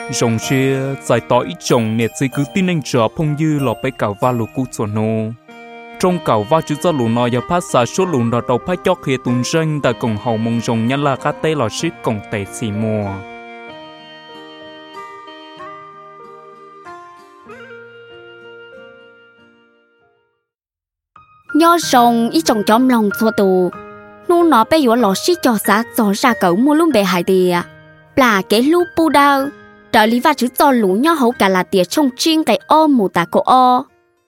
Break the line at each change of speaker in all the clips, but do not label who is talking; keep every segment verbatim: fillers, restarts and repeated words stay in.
rồng xe giải tỏ ít chồng nè chỉ cứ tin anh chờ phong dư lọ bay cào va lù cú chuẩn nô trong cào va chữ do lù nọ giờ phát xả số lù nọ đầu phát cho khi tuần sinh tại cổng hậu mông rồng nhân là các tây lọ ship cổng tây xì mùa
nhớ rồng ít chồng chóm lòng thua tù nu nó bây giờ lọ ship cho xã cho ra cậu mua luôn bề hải địa là cái lú pu đau trở lý và chữ cho lũ nhớ hậu cả là tiệt trong chuyên cái o mù tà cổ o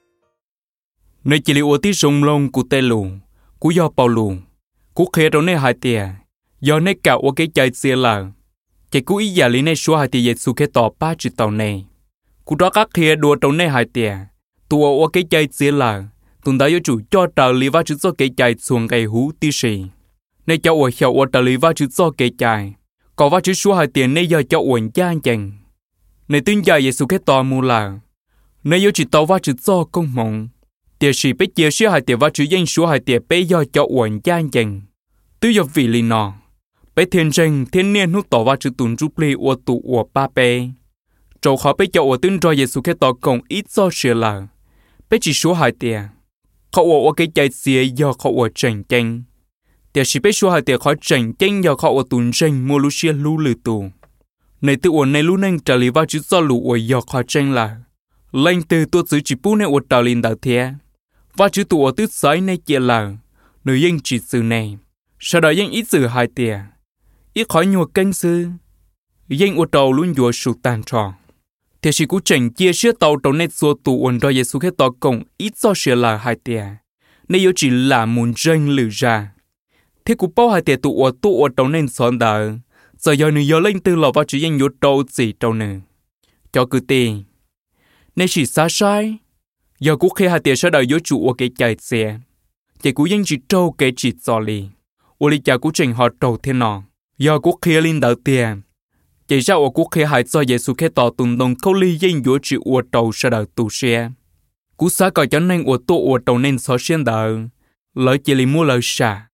nơi chỉ liệu tí rồng lông của tê lù của do bao lù của khé đâu nơi hai tiệt do nơi cả ở cái chạy xe là cái cú ý giả lý nơi số hai tiệt dệt su cái tỏ ba chữ tàu này của đó các khé đùa đâu nơi hai tiệt tụi ở cái chạy xe là tụi đã yêu chủ cho trở lý và chữ cho cái chạy xuống cái hú tí xì nơi cho ở hiệu ở trở lý và chữ cho cái chạy có vài chữ số hai tiền này giờ cho ổn cha chẳng này tin dài Giêsu cái tòa mù là này yêu chỉ tàu vài chữ cho công mộng tiền sĩ biết chia số hai tiền vài chữ danh số hai tiền bây giờ cho ổn cha chẳng tư giờ vì lý nọ bây thiên tranh thiên niên hút tàu vài chữ tuần rút li ở tụ ở ba bê trâu khó bây giờ ở tin rồi Giêsu cái tòa công ít cho sửa là bây chỉ số hai tiền họ ở cái chạy xe giờ họ ở tranh tranh để chỉ biết số hai tiền khỏi tranh tranh giờ họ ở tuần tranh mua lúa xe lúa lử tù này từ ở này lúa nên trả lý vào chữ do lúa ở giờ khỏi tranh là lên từ tôi giữ chỉ bút này ở trả lý đạo thế và chữ tụ ở tứ sái này kia là người dân chỉ sự này sau đó dân ít sự hai tiền ít khỏi nhua canh sư dân ở đầu luôn vừa sụt tàn tròn thì chỉ cú tranh chia sẻ tàu tàu này số tụ ổn rồi Giêsu cái tàu công ít do sửa là hai tiền này yếu chỉ là muốn tranh lử ra thế cú bao hai tiền tụ ở tụ ở tàu nên son đờ giờ giờ người giờ lên từ lò vào chữ danh yếu tàu gì tàu nữa cho cứ tiền nên chỉ xa sai giờ cú khi hai tiền sẽ đợi yếu chủ ở cái chạy xe chỉ cú danh chỉ tàu cái chỉ cho li ở li cha cú tranh họ tàu thế nào giờ cú khi lên đợi tiền chỉ ra ở cú khi hai cho Giêsu cái tàu tuần đồng câu li danh yếu chỉ ở tàu sẽ đợi tụ xe cú xa coi cho nên ở tụ ở tàu nên so xuyên đợi lợi chỉ li mua lợi xả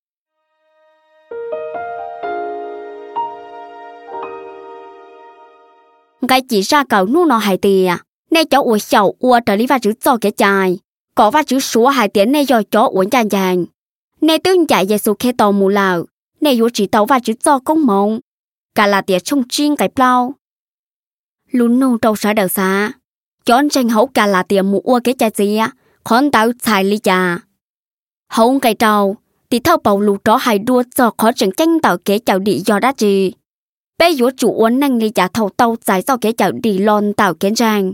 cái chỉ ra cầu nu nó hai tiền nay cháu uổng sầu uổng trở lý và chữ cho cái chạy có và chữ số hai tiền nay do cháu uổng chàng chàng nay tương chạy Giêsu khi tàu mù lào nay yếu chỉ tàu và chữ cho công mộng cả là tiền trong chuyên cái plau luôn nô trâu sở đầu xa chọn tranh hậu cả là tiền mù uổng cái chạy gì khón tàu xài lý trà hậu cái trâu thì thâu bầu lù đó hai đua cho khó chừng tranh tàu kế chào đi do đã gì bây giờ chủ uốn năng lý trả thầu tàu giải do kế chào đi lon tàu kiến trang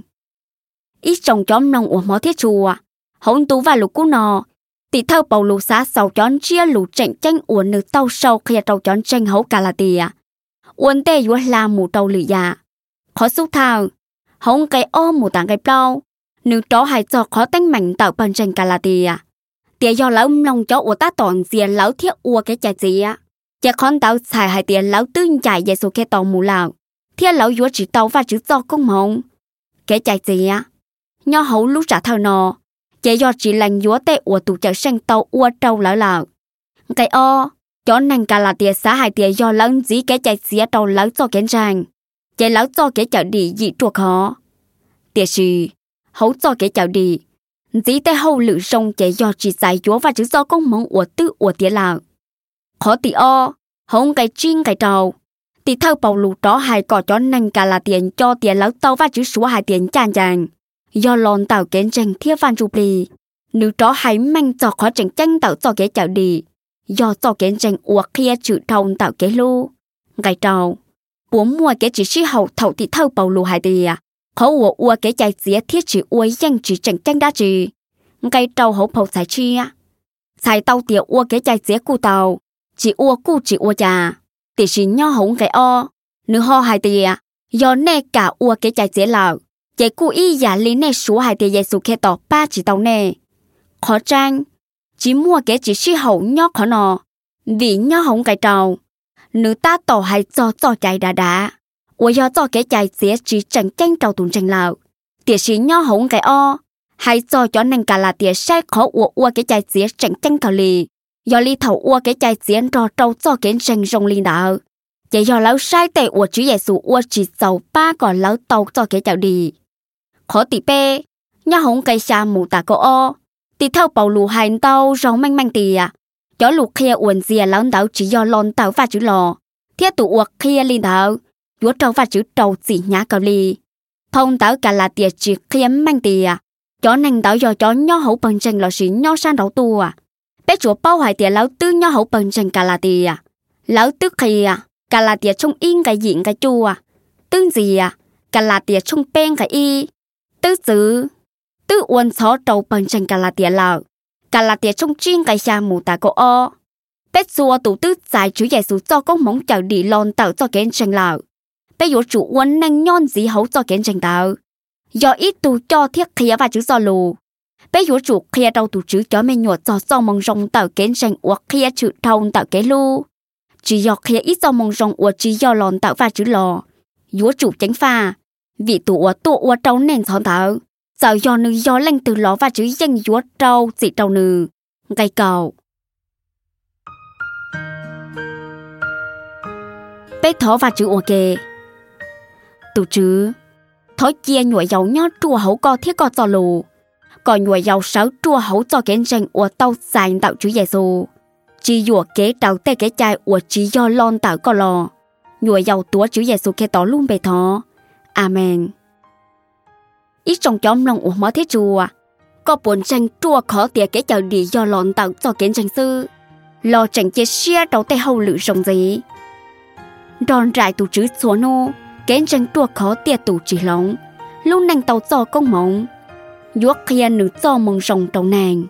ít trồng chóm nông uổng mó thiết chùa hỗn tú và lục cú nò thì thâu bầu lù xá sầu chón chia lù tranh tranh uốn nữ tàu sâu khi tàu chón tranh hậu cả là tìa uốn tê uốn là mù tàu lì già khó xúc thao hỗn cái ôm mù tảng cái plau nữ đó hai cho khó tánh mạnh tàu bằng tranh cả là tìa tìa do lão nông chó uốn ta toàn diện lão thiết ua cái chả gì á chỉ con tàu xài hai tiền lão tương chạy Giêsu cái tàu mù lào thiên lão vua chỉ tàu và chữ do công mộng cái chạy gì á nho hậu lúc trả thao nò chỉ do chỉ lành vua tệ của tụ chợ sang tàu ua trâu lão lào cái o chó năng cả là tiền xã hai tiền do lão dí cái chạy xía tàu lão cho kiến trang chỉ lão cho cái chợ đi dị chuột khó tiền gì hậu cho cái chợ đi dí tệ hậu lử sông chỉ do chỉ giải vua và chữ do công mộng của tư của tiền lào khó tì o không cái chuyên cái trâu thì thâu bầu lù đó hai cỏ chó năng cả là tiền cho tiền lão tàu và chữ số hai tiền chàng chàng do lon tàu kiến tranh thiết văn chụp đi nếu đó hai mang cho khó tranh tranh tàu cho cái chảo đi do cho kiến tranh uổng kia chữ thông tàu cái lu cái trâu bốn mua cái chỉ sĩ hậu thầu thì thâu bầu lù hai tiền khó uổng uổng cái chạy xía thiết chỉ uổng danh chỉ tranh tranh đá chỉ cái trâu hậu phâu xài chia xài tàu tiền uổng cái chạy xía cu tàu chỉ ua cu chỉ ua trà thì chỉ nho hổng cái o nữ ho hai tìa do nè cả ua cái chạy dễ lào chạy cu y giả lý nè số hai tìa Giêsu khe tỏ ba chỉ tàu nè khó trang chỉ mua cái chỉ si hậu nho khó nọ vì nho hổng cái trầu nữ ta tỏ hay cho cho chạy đà đà ua do cho cái chạy dễ chỉ chẳng tranh trầu tùn tranh lào thì chỉ nho hổng cái o hay cho cho nên cả là tìa sai khó ua ua cái chạy dễ chẳng tranh cào lì do li thầu ua cái chạy diễn trò trâu cho kiến tranh rong linh đạo chỉ do lão sai tệ của Chúa Giêsu của chỉ giàu ba còn lão tàu cho cái chào đi khó tỉ bê nhà hồng cây xa mù tà cô o tỉ theo bảo lù hành tàu rong manh manh tì à chó lù kia uẩn dìa lão đảo chỉ do lon tàu và chữ lò thiết tụ uộc kia linh đảo chúa trâu và chữ trâu chỉ nhá cầu ly thông tàu cả là tiệt chỉ kia manh tì à chó nành đảo do chó nhỏ hậu bằng tranh lò xí nhỏ san đảo tu à bé chúa bao hoài tiệt lão tư nhỏ hậu bằng tranh cả là tì à lão tư kia à cả là tiệt trong in cái diện cái chu à tương gì à cả là tiệt trong pen cái y tư chữ tư uẩn xó trâu bằng tranh cả là tiệt lão cả là tiệt trong chuyên cái xa mù tà cô o bé chúa tụ tư giải Chúa Giêsu cho con mong chào đi lon tàu cho kiến tranh lão bé yếu chủ uẩn nâng nhon gì hấu cho kiến tranh tàu do ít tụ cho thiết khía và chữ do lù bé yếu chủ khía đâu tụ chữ cho mê nhuột cho cho mong rong tàu kiến tranh uất khía chữ thâu tàu kế lu chỉ do khía ít cho mong rong uất chỉ do lon tàu và chữ lò yếu chủ chánh pha vị tụ uất tụ uất trâu nền thon tàu sao do nữ do lanh từ lò và chữ danh yếu trâu dị trâu nữ gây cầu bé thó và chữ ok tụ chữ thói chia nhồi dầu nhót chua hấu co thiết co cho lù còn nhồi dầu sáu chua hấu cho kiến tranh của tàu xài tạo Chúa Giêsu chỉ dùa kế tàu tê kế chai của chỉ do lon tạo co lò nhồi dầu túa Chúa Giêsu kế tỏ luôn bề thó amen ít trong chóm lòng của mở thế chùa có buồn tranh chua khó tiệt kế chào đi do lon tạo cho kiến tranh sư lo tranh chia xia đầu tay hậu lự rồng gì đòn rải tụ chữ xóa nô kiến tranh chua khó tiệt tụ chỉ lóng lúc nành tàu cho công mộng yuốc kia nữ cho mong rồng đầu nàng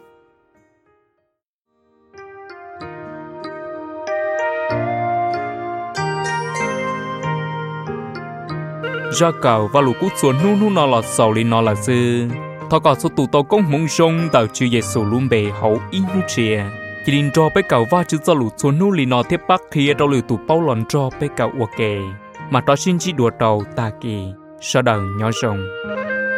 ra cầu và lũ cút xuống nu nu nó là sầu li nó là dư thọ cả số tụ tàu công mong rồng tàu Chúa Giêsu luôn bề hậu in nu chia chỉ định cho bé cầu và chữ cho lũ xuống nu li nó tiếp bắc kia đâu lũ tụ bao lon cho bé cầu ok mà đó xin chỉ đùa đầu ta kỳ sau đầu nhỏ rồng